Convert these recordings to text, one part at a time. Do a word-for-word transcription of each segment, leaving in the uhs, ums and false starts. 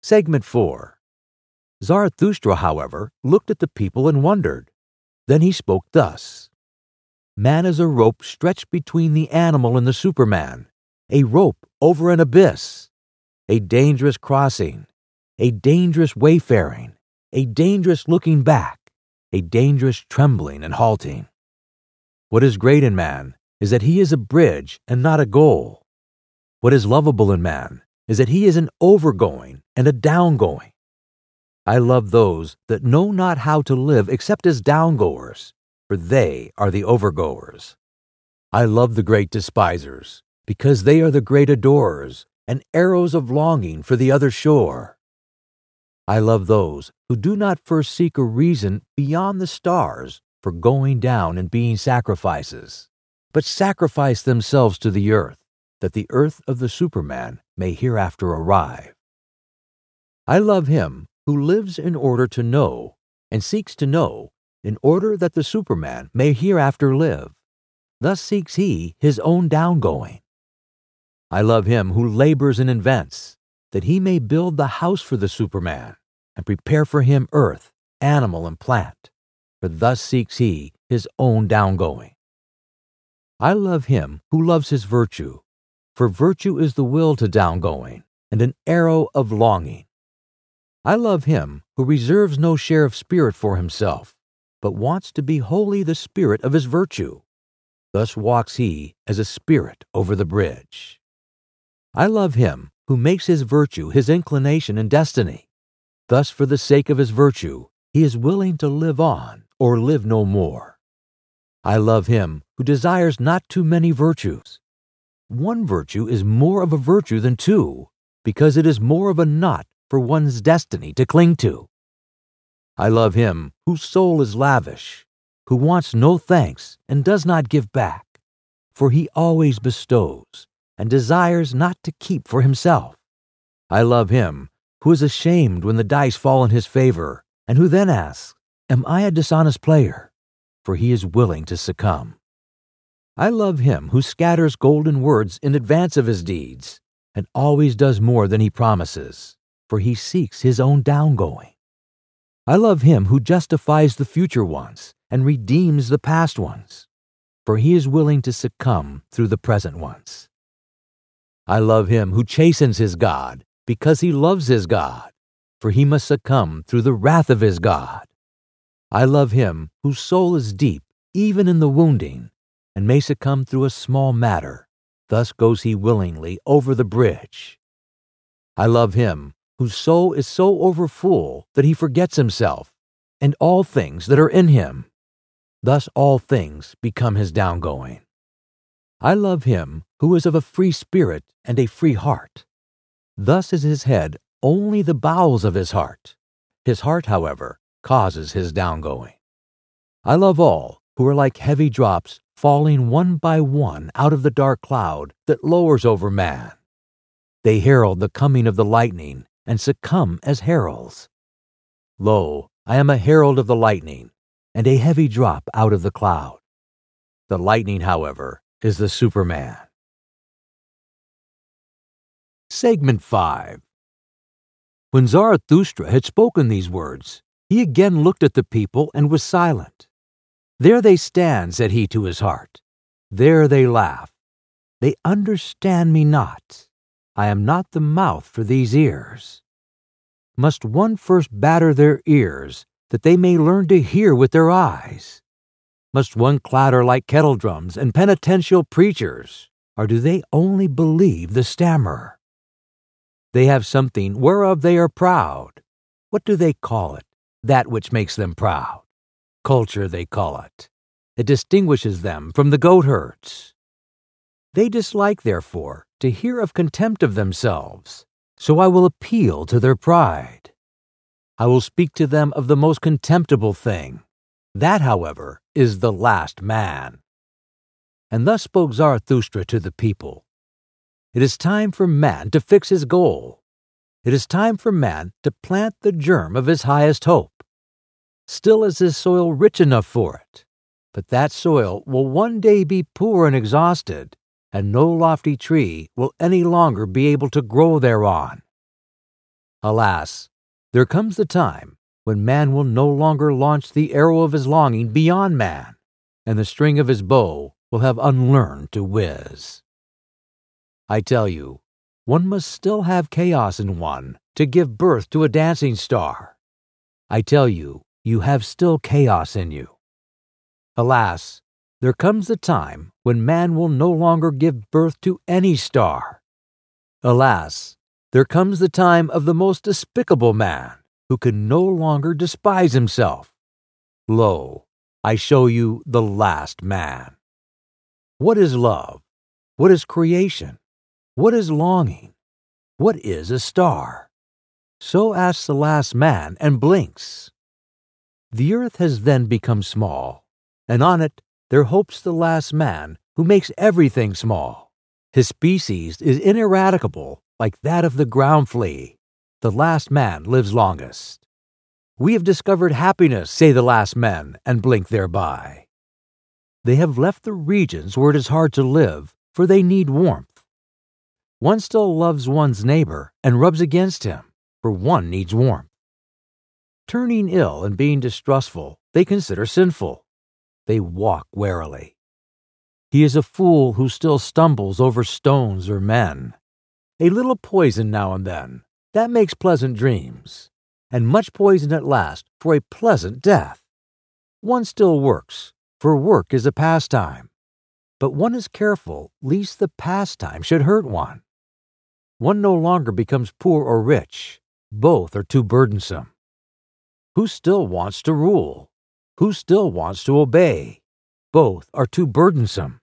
Segment four. Zarathustra, however, looked at the people and wondered. Then he spoke thus. Man is a rope stretched between the animal and the Superman, a rope over an abyss, a dangerous crossing, a dangerous wayfaring, a dangerous looking back, a dangerous trembling and halting. What is great in man is that he is a bridge and not a goal. What is lovable in man is that he is an overgoing and a downgoing. I love those that know not how to live except as downgoers, for they are the overgoers. I love the great despisers, because they are the great adorers, and arrows of longing for the other shore. I love those who do not first seek a reason beyond the stars for going down and being sacrifices, but sacrifice themselves to the earth, that the earth of the Superman may hereafter arrive. I love him who lives in order to know, and seeks to know, in order that the Superman may hereafter live. Thus seeks he his own downgoing. I love him who labors and invents, that he may build the house for the Superman, and prepare for him earth, animal, and plant, for thus seeks he his own downgoing. I love him who loves his virtue, for virtue is the will to downgoing, and an arrow of longing. I love him who reserves no share of spirit for himself, but wants to be wholly the spirit of his virtue. Thus walks he as a spirit over the bridge. I love him who makes his virtue his inclination and destiny. Thus for the sake of his virtue, he is willing to live on or live no more. I love him who desires not too many virtues. One virtue is more of a virtue than two, because it is more of a knot for one's destiny to cling to. I love him whose soul is lavish, who wants no thanks and does not give back, for he always bestows and desires not to keep for himself. I love him who is ashamed when the dice fall in his favor, and who then asks, "Am I a dishonest player?" For he is willing to succumb. I love him who scatters golden words in advance of his deeds, and always does more than he promises, for he seeks his own downgoing. I love him who justifies the future ones and redeems the past ones, for he is willing to succumb through the present ones. I love him who chastens his God because he loves his God, for he must succumb through the wrath of his God. I love him whose soul is deep even in the wounding, and may succumb through a small matter. Thus goes he willingly over the bridge. I love him whose soul is so overfull that he forgets himself and all things that are in him. Thus all things become his downgoing. I love him who is of a free spirit and a free heart. Thus is his head only the bowels of his heart. His heart, however, causes his downgoing. I love all who are like heavy drops falling one by one out of the dark cloud that lowers over man. They herald the coming of the lightning and succumb as heralds. Lo, I am a herald of the lightning, and a heavy drop out of the cloud. The lightning, however, is the Superman. Segment five. When Zarathustra had spoken these words, he again looked at the people and was silent. There they stand, said he to his heart. There they laugh. They understand me not. I am not the mouth for these ears. Must one first batter their ears, that they may learn to hear with their eyes? Must one clatter like kettle drums and penitential preachers, or do they only believe the stammerer? They have something whereof they are proud. What do they call it, that which makes them proud? Culture they call it. It distinguishes them from the goatherds. They dislike, therefore, to hear of contempt of themselves, so I will appeal to their pride. I will speak to them of the most contemptible thing. That, however, is the last man. And thus spoke Zarathustra to the people. It is time for man to fix his goal. It is time for man to plant the germ of his highest hope. Still is his soil rich enough for it, but that soil will one day be poor and exhausted, and no lofty tree will any longer be able to grow thereon. Alas, there comes the time when man will no longer launch the arrow of his longing beyond man, and the string of his bow will have unlearned to whiz. I tell you, one must still have chaos in one to give birth to a dancing star. I tell you, you have still chaos in you. Alas, there comes the time when man will no longer give birth to any star. Alas, there comes the time of the most despicable man, who can no longer despise himself. Lo, I show you the last man. What is love? What is creation? What is longing? What is a star? So asks the last man and blinks. The earth has then become small, and on it there hopes the last man who makes everything small. His species is ineradicable like that of the ground flea. The last man lives longest. We have discovered happiness, say the last men, and blink thereby. They have left the regions where it is hard to live, for they need warmth. One still loves one's neighbor and rubs against him, for one needs warmth. Turning ill and being distrustful, they consider sinful. They walk warily. He is a fool who still stumbles over stones or men. A little poison now and then, that makes pleasant dreams, and much poison at last for a pleasant death. One still works, for work is a pastime, but one is careful lest the pastime should hurt one. One no longer becomes poor or rich. Both are too burdensome. Who still wants to rule? Who still wants to obey? Both are too burdensome.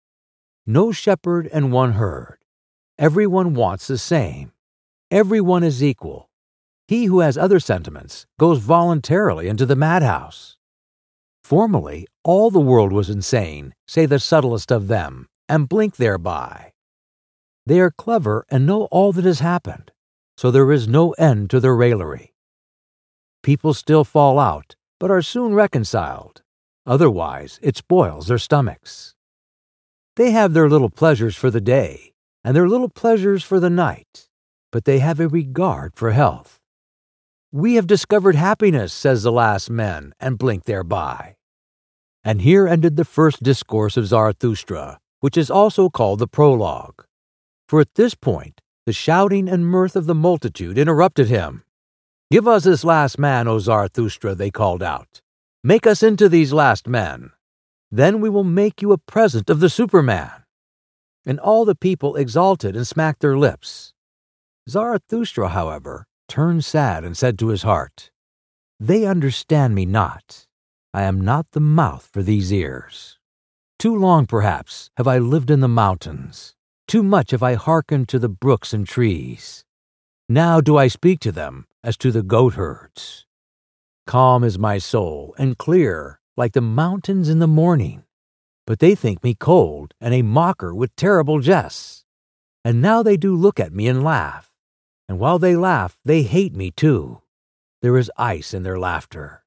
No shepherd and one herd. Everyone wants the same. Everyone is equal. He who has other sentiments goes voluntarily into the madhouse. Formerly, all the world was insane, say the subtlest of them, and blink thereby. They are clever and know all that has happened, so there is no end to their raillery. People still fall out, but are soon reconciled. Otherwise, it spoils their stomachs. They have their little pleasures for the day, and their little pleasures for the night, but they have a regard for health. We have discovered happiness, says the last men, and blink thereby. And here ended the first discourse of Zarathustra, which is also called the prologue. For at this point, the shouting and mirth of the multitude interrupted him. Give us this last man, O Zarathustra, they called out. Make us into these last men. Then we will make you a present of the Superman. And all the people exalted and smacked their lips. Zarathustra, however, turned sad and said to his heart, They understand me not. I am not the mouth for these ears. Too long, perhaps, have I lived in the mountains. Too much have I hearkened to the brooks and trees. Now do I speak to them as to the goatherds. Calm is my soul and clear, like the mountains in the morning. But they think me cold and a mocker with terrible jests. And now they do look at me and laugh. And while they laugh, they hate me too. There is ice in their laughter.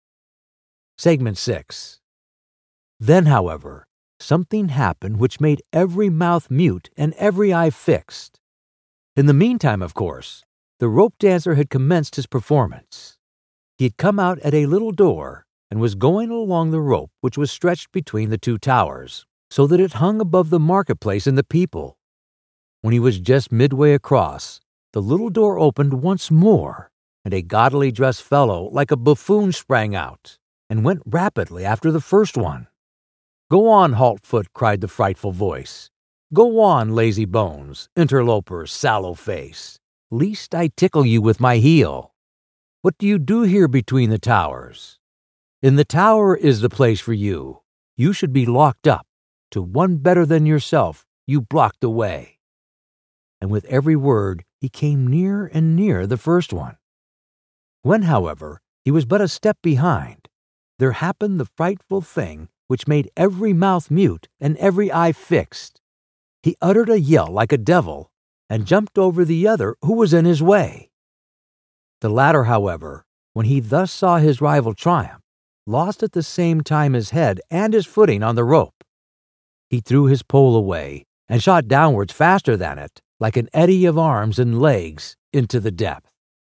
Segment six. Then, however, something happened which made every mouth mute and every eye fixed. In the meantime, of course, the rope dancer had commenced his performance. He had come out at a little door and was going along the rope which was stretched between the two towers, so that it hung above the marketplace and the people. When he was just midway across, the little door opened once more, and a gaudily dressed fellow like a buffoon sprang out, and went rapidly after the first one. Go on, Haltfoot, cried the frightful voice. Go on, lazy bones, interloper, sallow face, lest I tickle you with my heel. What do you do here between the towers? In the tower is the place for you. You should be locked up. To one better than yourself, you blocked the way. And with every word he came near and near the first one. When, however, he was but a step behind, there happened the frightful thing which made every mouth mute and every eye fixed. He uttered a yell like a devil, and jumped over the other who was in his way. The latter, however, when he thus saw his rival triumph, lost at the same time his head and his footing on the rope. He threw his pole away, and shot downwards faster than it, like an eddy of arms and legs, into the depth.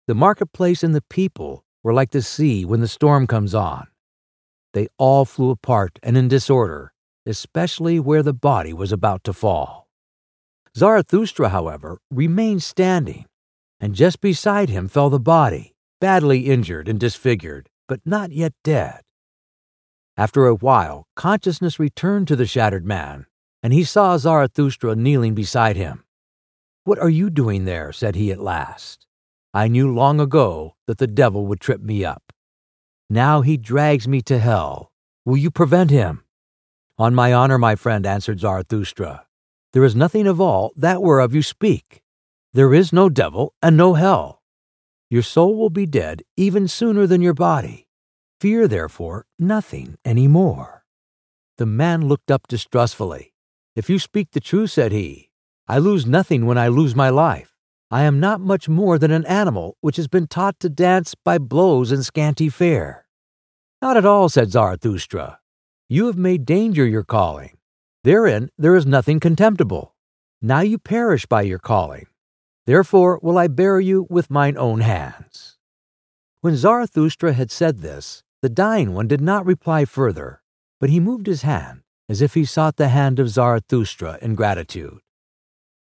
The marketplace and the people were like the sea when the storm comes on. They all flew apart and in disorder, especially where the body was about to fall. Zarathustra, however, remained standing, and just beside him fell the body, badly injured and disfigured, but not yet dead. After a while, consciousness returned to the shattered man, and he saw Zarathustra kneeling beside him. "What are you doing there?" said he at last. "I knew long ago that the devil would trip me up. Now he drags me to hell. Will you prevent him?" "On my honor, my friend," answered Zarathustra, "there is nothing of all that whereof you speak. There is no devil and no hell. Your soul will be dead even sooner than your body. Fear, therefore, nothing any more." The man looked up distrustfully. "If you speak the truth," said he, "I lose nothing when I lose my life. I am not much more than an animal which has been taught to dance by blows and scanty fare." "Not at all," said Zarathustra. "You have made danger your calling. Therein there is nothing contemptible. Now you perish by your calling. Therefore will I bury you with mine own hands." When Zarathustra had said this, the dying one did not reply further, but he moved his hand as if he sought the hand of Zarathustra in gratitude.